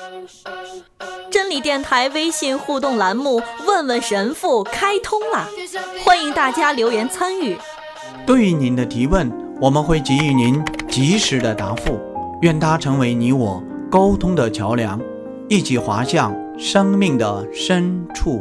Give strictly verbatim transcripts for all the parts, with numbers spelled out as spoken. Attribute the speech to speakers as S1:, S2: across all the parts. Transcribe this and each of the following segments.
S1: 真理电台微信互动栏目问问神父开通了，欢迎大家留言参与。
S2: 对于您的提问，我们会给予您及时的答复，愿它成为你我沟通的桥梁，一起滑向生命的深处。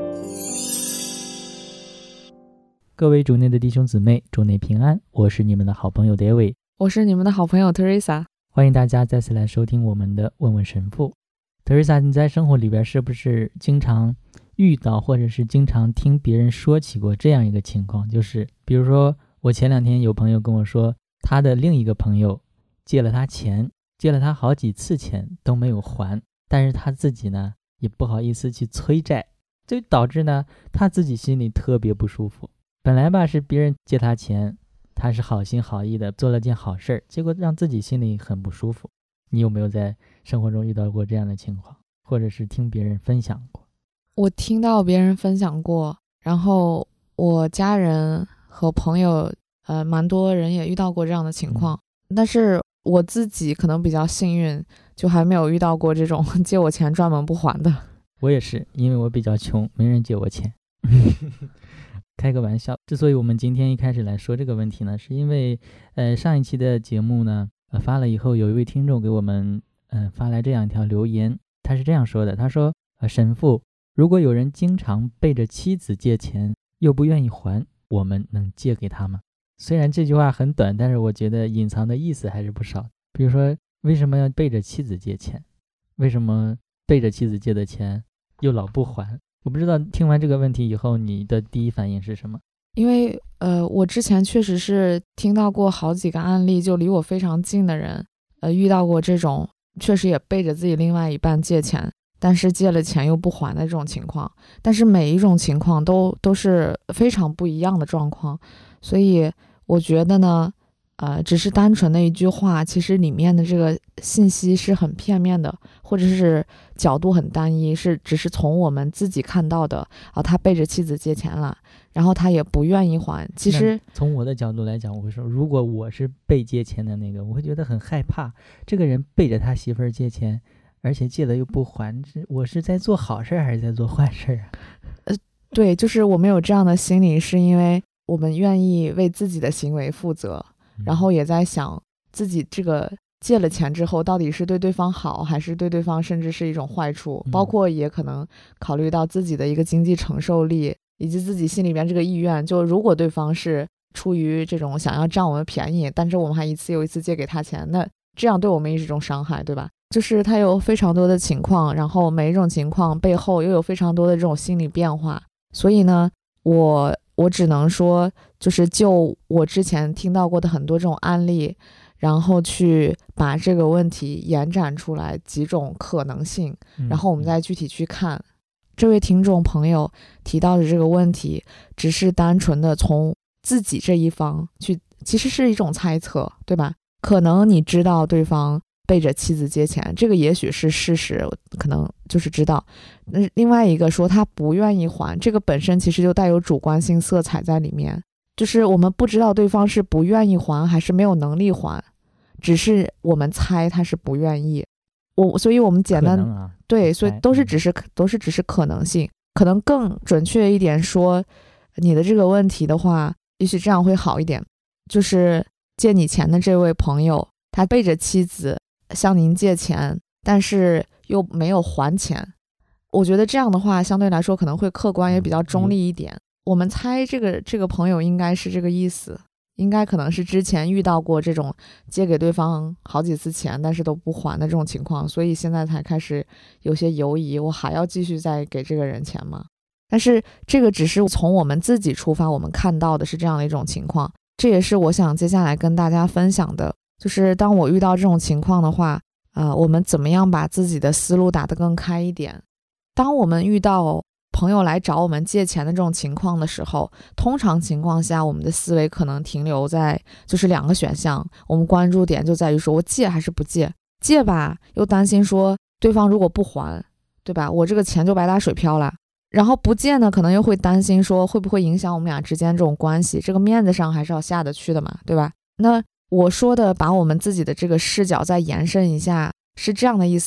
S3: 各位主内的弟兄姊妹，主内平安，我是你们的好朋友 David，
S4: 我是你们的好朋友 Teresa，
S3: 欢迎大家再次来收听我们的问问神父。 Teresa， 你在生活里边是不是经常遇到或者是经常听别人说起过这样一个情况，就是比如说我前两天有朋友跟我说，他的另一个朋友借了他钱，借了他好几次钱都没有还，但是他自己呢也不好意思去催债，就导致呢他自己心里特别不舒服。本来吧是别人借他钱，他是好心好意的做了件好事，结果让自己心里很不舒服。你有没有在生活中遇到过这样的情况，或者是听别人分享过？
S4: 我听到别人分享过，然后我家人和朋友呃，蛮多人也遇到过这样的情况、嗯、但是我自己可能比较幸运，就还没有遇到过这种借我钱专门不还的。
S3: 我也是，因为我比较穷，没人借我钱开个玩笑。之所以我们今天一开始来说这个问题呢，是因为呃上一期的节目呢、呃、发了以后，有一位听众给我们呃发来这样一条留言，他是这样说的，他说、呃、神父，如果有人经常背着妻子借钱又不愿意还，我们能借给他吗？虽然这句话很短，但是我觉得隐藏的意思还是不少。比如说为什么要背着妻子借钱，为什么背着妻子借的钱又老不还？我不知道听完这个问题以后你的第一反应是什么。
S4: 因为呃，我之前确实是听到过好几个案例，就离我非常近的人呃，遇到过这种确实也背着自己另外一半借钱，但是借了钱又不还的这种情况。但是每一种情况都都是非常不一样的状况，所以我觉得呢呃，只是单纯的一句话，其实里面的这个信息是很片面的，或者是角度很单一，是只是从我们自己看到的啊，他背着妻子借钱了，然后他也不愿意还。其实
S3: 从我的角度来讲，我会说，如果我是被借钱的那个，我会觉得很害怕，这个人背着他媳妇儿借钱，而且借了又不还，我是在做好事还是在做坏事啊？
S4: 呃，对，就是我们有这样的心理，是因为我们愿意为自己的行为负责，然后也在想自己这个借了钱之后到底是对对方好，还是对对方甚至是一种坏处、嗯、包括也可能考虑到自己的一个经济承受力，以及自己心里边这个意愿，就如果对方是出于这种想要占我们便宜，但是我们还一次又一次借给他钱，那这样对我们也是一种伤害，对吧？就是他有非常多的情况，然后每一种情况背后又有非常多的这种心理变化，所以呢我我只能说就是就我之前听到过的很多这种案例，然后去把这个问题延展出来几种可能性，然后我们再具体去看、嗯、这位听众朋友提到的这个问题只是单纯的从自己这一方去，其实是一种猜测，对吧？可能你知道对方背着妻子借钱，这个也许是事实，可能就是知道。另外一个说他不愿意还，这个本身其实就带有主观性色彩在里面，就是我们不知道对方是不愿意还还是没有能力还，只是我们猜他是不愿意。我所以我们简单、啊、对，所以都是只是都是只是可能性。可能更准确一点说，你的这个问题的话，也许这样会好一点，就是借你钱的这位朋友，他背着妻子向您借钱，但是又没有还钱。我觉得这样的话相对来说可能会客观也比较中立一点、嗯、我们猜这个这个朋友应该是这个意思，应该可能是之前遇到过这种借给对方好几次钱但是都不还的这种情况，所以现在才开始有些犹疑，我还要继续再给这个人钱吗？但是这个只是从我们自己出发，我们看到的是这样的一种情况，这也是我想接下来跟大家分享的，就是当我遇到这种情况的话呃，我们怎么样把自己的思路打得更开一点。当我们遇到朋友来找我们借钱的这种情况的时候，通常情况下我们的思维可能停留在就是两个选项，我们关注点就在于说我借还是不借。借吧又担心说对方如果不还，对吧，我这个钱就白打水漂了。然后不借呢可能又会担心说会不会影响我们俩之间这种关系，这个面子上还是要下得去的嘛，对吧？那我说的把我们自己的这个视角再延伸一下是这样的意思，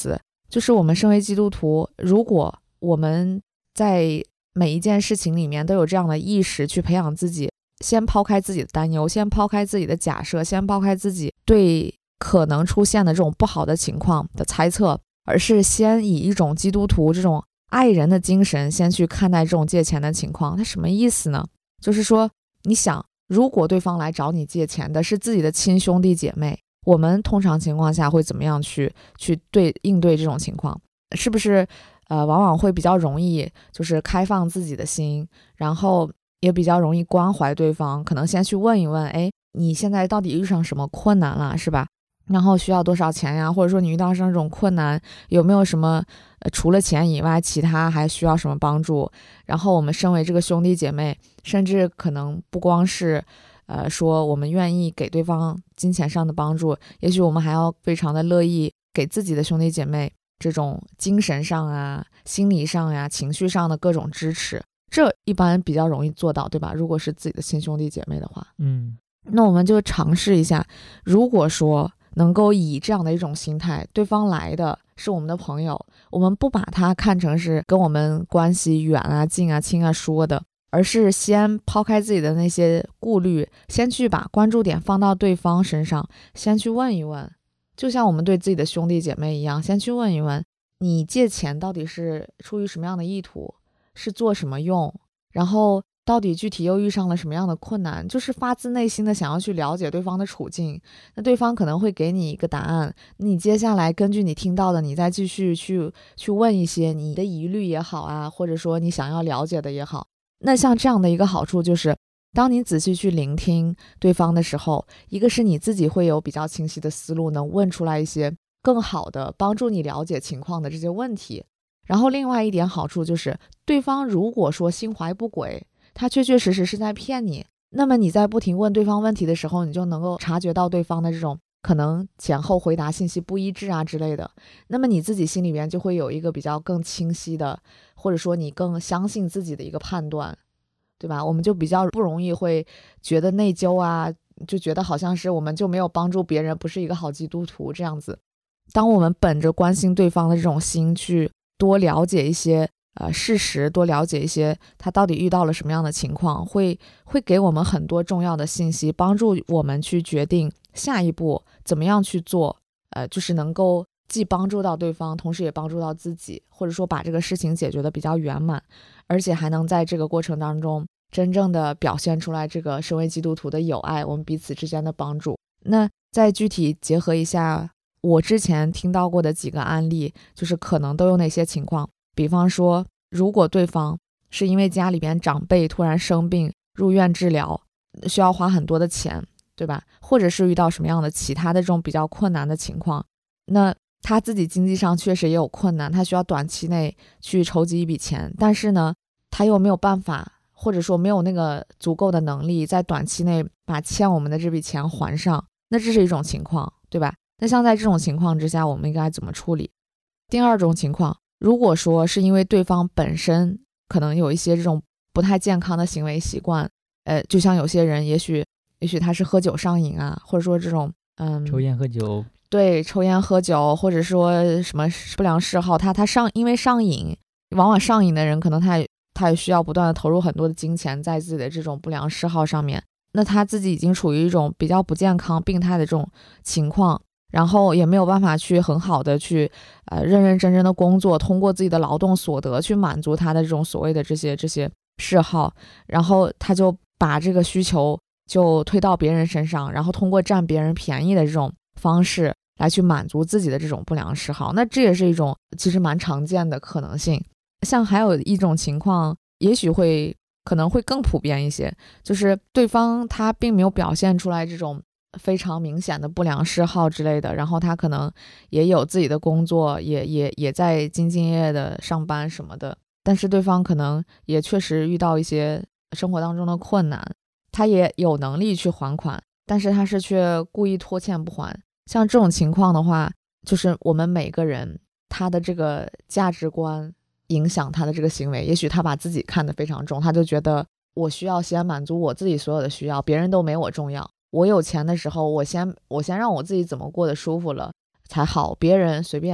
S4: 就是我们身为基督徒，如果我们在每一件事情里面都有这样的意识去培养自己，先抛开自己的担忧，先抛开自己的假设，先抛开自己对可能出现的这种不好的情况的猜测，而是先以一种基督徒这种爱人的精神先去看待这种借钱的情况。它什么意思呢？就是说你想，如果对方来找你借钱的是自己的亲兄弟姐妹，我们通常情况下会怎么样去去对应对这种情况？是不是呃往往会比较容易就是开放自己的心，然后也比较容易关怀对方，可能先去问一问，哎，你现在到底遇上什么困难了，是吧？然后需要多少钱呀？或者说你遇到这种困难，有没有什么、呃、除了钱以外，其他还需要什么帮助？然后我们身为这个兄弟姐妹，甚至可能不光是呃，说我们愿意给对方金钱上的帮助，也许我们还要非常的乐意给自己的兄弟姐妹这种精神上啊、心理上呀、情绪上的各种支持，这一般比较容易做到，对吧？如果是自己的亲兄弟姐妹的话，
S3: 嗯，
S4: 那我们就尝试一下，如果说能够以这样的一种心态，对方来的是我们的朋友，我们不把他看成是跟我们关系远啊、近啊、亲啊说的，而是先抛开自己的那些顾虑，先去把关注点放到对方身上，先去问一问，就像我们对自己的兄弟姐妹一样，先去问一问，你借钱到底是出于什么样的意图，是做什么用，然后到底具体又遇上了什么样的困难，就是发自内心的想要去了解对方的处境。那对方可能会给你一个答案，你接下来根据你听到的，你再继续去去问一些你的疑虑也好啊，或者说你想要了解的也好。那像这样的一个好处就是，当你仔细去聆听对方的时候，一个是你自己会有比较清晰的思路，能问出来一些更好的帮助你了解情况的这些问题。然后另外一点好处就是，对方如果说心怀不轨，他确确实实是在骗你，那么你在不停问对方问题的时候，你就能够察觉到对方的这种可能前后回答信息不一致啊之类的，那么你自己心里面就会有一个比较更清晰的，或者说你更相信自己的一个判断，对吧？我们就比较不容易会觉得内疚啊，就觉得好像是我们就没有帮助别人，不是一个好基督徒这样子。当我们本着关心对方的这种心去多了解一些呃事实，多了解一些他到底遇到了什么样的情况，会会给我们很多重要的信息，帮助我们去决定下一步怎么样去做，呃，就是能够既帮助到对方，同时也帮助到自己，或者说把这个事情解决的比较圆满，而且还能在这个过程当中真正的表现出来这个身为基督徒的友爱，我们彼此之间的帮助。那再具体结合一下我之前听到过的几个案例，就是可能都有哪些情况。比方说，如果对方是因为家里边长辈突然生病入院治疗，需要花很多的钱，对吧？或者是遇到什么样的其他的这种比较困难的情况，那他自己经济上确实也有困难，他需要短期内去筹集一笔钱，但是呢他又没有办法，或者说没有那个足够的能力在短期内把欠我们的这笔钱还上，那这是一种情况，对吧？那像在这种情况之下，我们应该怎么处理？第二种情况，如果说是因为对方本身可能有一些这种不太健康的行为习惯，呃，就像有些人也许也许他是喝酒上瘾啊，或者说这种嗯
S3: 抽烟喝酒，
S4: 对，抽烟喝酒，或者说什么不良嗜好，他他上因为上瘾，往往上瘾的人可能他也他也需要不断的投入很多的金钱在自己的这种不良嗜好上面，那他自己已经处于一种比较不健康病态的这种情况，然后也没有办法去很好的去呃认认真真的工作，通过自己的劳动所得去满足他的这种所谓的这些这些嗜好，然后他就把这个需求就推到别人身上，然后通过占别人便宜的这种方式来去满足自己的这种不良嗜好，那这也是一种其实蛮常见的可能性。像还有一种情况，也许会可能会更普遍一些，就是对方他并没有表现出来这种非常明显的不良嗜好之类的，然后他可能也有自己的工作，也也也在兢兢业业的上班什么的，但是对方可能也确实遇到一些生活当中的困难，他也有能力去还款，但是他是却故意拖欠不还。像这种情况的话，就是我们每个人他的这个价值观影响他的这个行为，也许他把自己看得非常重，他就觉得我需要先满足我自己所有的需要，别人都没我重要，我有钱的时候我先我先让我自己怎么过得舒服了才好，别人随便，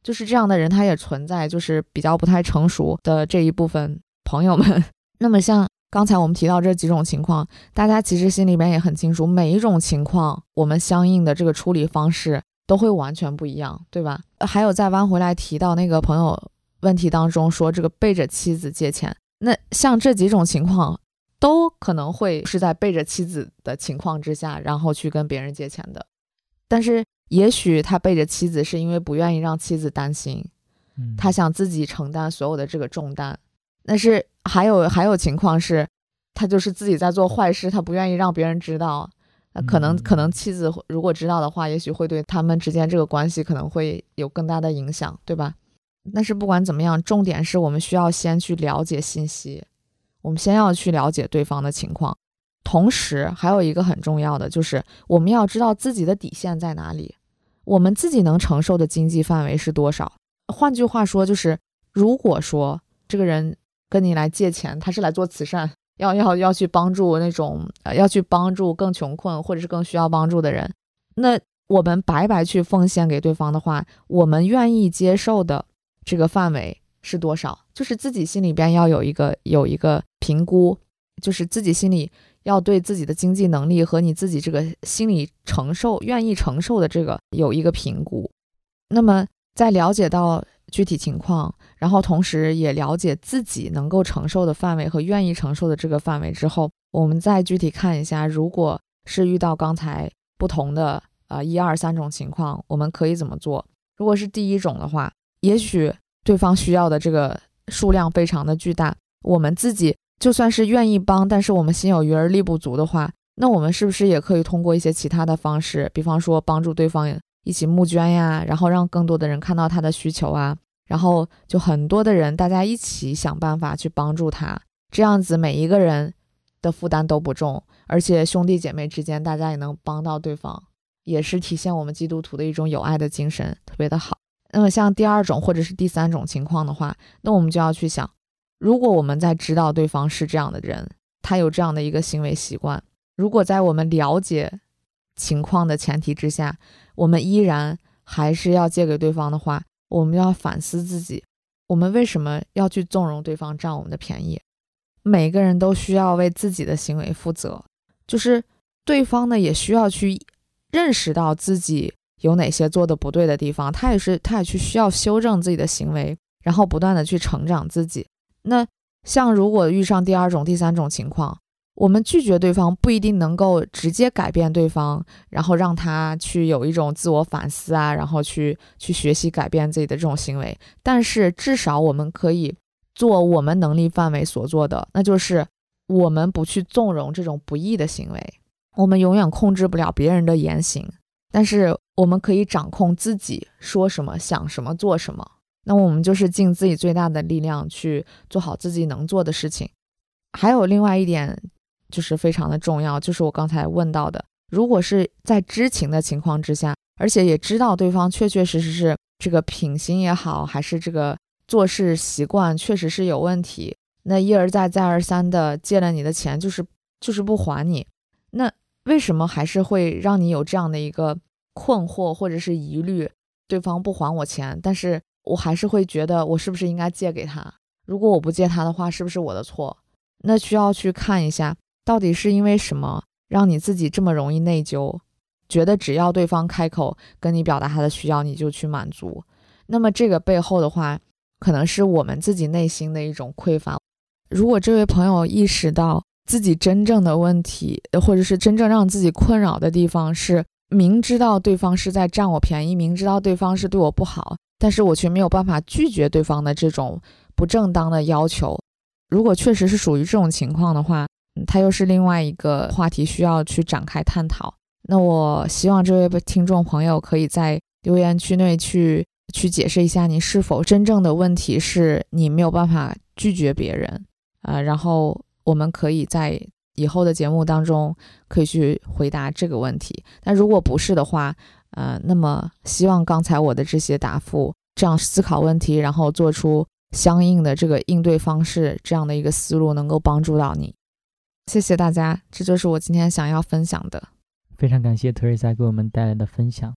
S4: 就是这样的人他也存在，就是比较不太成熟的这一部分朋友们。那么像刚才我们提到这几种情况，大家其实心里边也很清楚，每一种情况我们相应的这个处理方式都会完全不一样，对吧？还有再弯回来提到那个朋友问题当中说这个背着妻子借钱，那像这几种情况都可能会是在背着妻子的情况之下然后去跟别人借钱的，但是也许他背着妻子是因为不愿意让妻子担心，
S3: 嗯，
S4: 他想自己承担所有的这个重担。但是还有还有情况是他就是自己在做坏事，他不愿意让别人知道，那可能可能妻子如果知道的话，也许会对他们之间这个关系可能会有更大的影响，对吧？但是不管怎么样，重点是我们需要先去了解信息，我们先要去了解对方的情况。同时还有一个很重要的，就是我们要知道自己的底线在哪里，我们自己能承受的经济范围是多少。换句话说，就是如果说这个人跟你来借钱，他是来做慈善，要要要去帮助那种、呃、要去帮助更穷困或者是更需要帮助的人，那我们白白去奉献给对方的话，我们愿意接受的这个范围是多少？就是自己心里边要有一个有一个评估，就是自己心里要对自己的经济能力和你自己这个心理承受愿意承受的这个有一个评估。那么在了解到具体情况，然后同时也了解自己能够承受的范围和愿意承受的这个范围之后，我们再具体看一下，如果是遇到刚才不同的呃一二三种情况，我们可以怎么做？如果是第一种的话，也许对方需要的这个数量非常的巨大，我们自己就算是愿意帮，但是我们心有余而力不足的话，那我们是不是也可以通过一些其他的方式，比方说帮助对方一起募捐呀，然后让更多的人看到他的需求啊，然后就很多的人大家一起想办法去帮助他，这样子每一个人的负担都不重，而且兄弟姐妹之间大家也能帮到对方，也是体现我们基督徒的一种友爱的精神，特别的好。那么像第二种或者是第三种情况的话，那我们就要去想，如果我们在知道对方是这样的人，他有这样的一个行为习惯，如果在我们了解情况的前提之下，我们依然还是要借给对方的话，我们要反思自己，我们为什么要去纵容对方占我们的便宜？每个人都需要为自己的行为负责，就是对方呢也需要去认识到自己有哪些做的不对的地方，他也是他也去需要修正自己的行为，然后不断的去成长自己。那像如果遇上第二种第三种情况，我们拒绝对方不一定能够直接改变对方，然后让他去有一种自我反思啊，然后去去学习改变自己的这种行为，但是至少我们可以做我们能力范围所做的，那就是我们不去纵容这种不义的行为。我们永远控制不了别人的言行，但是我们可以掌控自己说什么想什么做什么，那我们就是尽自己最大的力量去做好自己能做的事情。还有另外一点就是非常的重要，就是我刚才问到的，如果是在知情的情况之下，而且也知道对方确确实实是这个品行也好，还是这个做事习惯确实是有问题，那一而再再而三的借了你的钱就是就是不还你，那为什么还是会让你有这样的一个困惑或者是疑虑，对方不还我钱，但是我还是会觉得我是不是应该借给他，如果我不借他的话是不是我的错？那需要去看一下到底是因为什么让你自己这么容易内疚，觉得只要对方开口跟你表达他的需要你就去满足。那么这个背后的话可能是我们自己内心的一种匮乏。如果这位朋友意识到自己真正的问题，或者是真正让自己困扰的地方是明知道对方是在占我便宜，明知道对方是对我不好，但是我却没有办法拒绝对方的这种不正当的要求，如果确实是属于这种情况的话，它又是另外一个话题需要去展开探讨。那我希望这位听众朋友可以在留言区内去去解释一下，你是否真正的问题是你没有办法拒绝别人，呃，然后我们可以在以后的节目当中可以去回答这个问题。但如果不是的话，呃，那么希望刚才我的这些答复，这样思考问题，然后做出相应的这个应对方式，这样的一个思路能够帮助到你。谢谢大家，这就是我今天想要分享的。
S3: 非常感谢 Teresa 给我们带来的分享。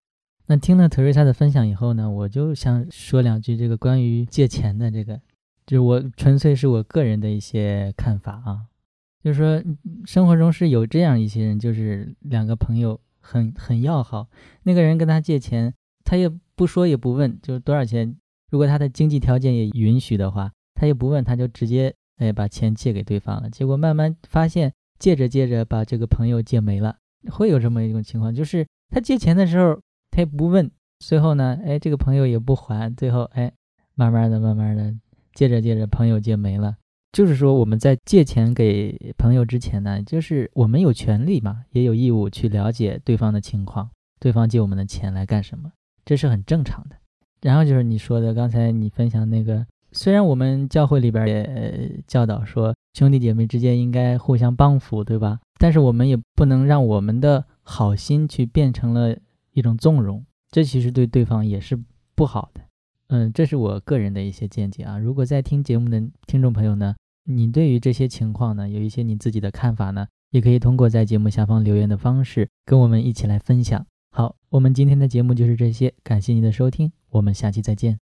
S3: 那听了特瑞莎的分享以后呢，我就想说两句这个关于借钱的这个，就是我纯粹是我个人的一些看法啊。就是说生活中是有这样一些人，就是两个朋友很很要好，那个人跟他借钱，他也不说也不问，就是多少钱，如果他的经济条件也允许的话，他也不问，他就直接哎把钱借给对方了。结果慢慢发现借着借着把这个朋友借没了，会有这么一种情况，就是他借钱的时候他也不问，最后呢哎这个朋友也不还，最后哎慢慢的慢慢的借着借着朋友借没了。就是说我们在借钱给朋友之前呢，就是我们有权利嘛，也有义务去了解对方的情况，对方借我们的钱来干什么，这是很正常的。然后就是你说的刚才你分享那个，虽然我们教会里边也、呃、教导说兄弟姐妹之间应该互相帮扶，对吧？但是我们也不能让我们的好心去变成了一种纵容，这其实对对方也是不好的。嗯，这是我个人的一些见解啊。如果在听节目的听众朋友呢，你对于这些情况呢，有一些你自己的看法呢，也可以通过在节目下方留言的方式跟我们一起来分享。好，我们今天的节目就是这些，感谢您的收听，我们下期再见。